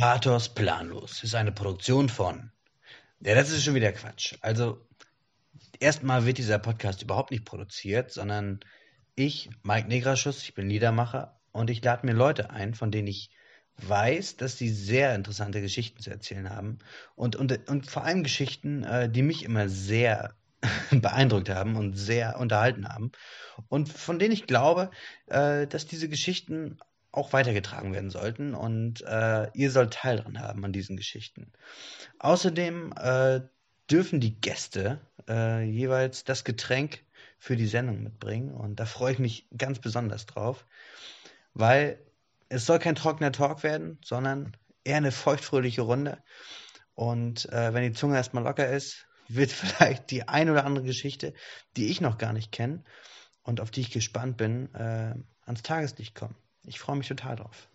Pathos planlos ist eine Produktion von. Ja, das ist schon wieder Quatsch. Also, erstmal wird dieser Podcast überhaupt nicht produziert, sondern ich, Mike Negraschuss, ich bin Liedermacher und ich lade mir Leute ein, von denen ich weiß, dass sie sehr interessante Geschichten zu erzählen haben und vor allem Geschichten, die mich immer sehr beeindruckt haben und sehr unterhalten haben und von denen ich glaube, dass diese Geschichten auch weitergetragen werden sollten und ihr sollt Teil dran haben an diesen Geschichten. Außerdem dürfen die Gäste jeweils das Getränk für die Sendung mitbringen und da freue ich mich ganz besonders drauf, weil es soll kein trockener Talk werden, sondern eher eine feuchtfröhliche Runde und wenn die Zunge erstmal locker ist, wird vielleicht die ein oder andere Geschichte, die ich noch gar nicht kenne und auf die ich gespannt bin, ans Tageslicht kommen. Ich freue mich total drauf.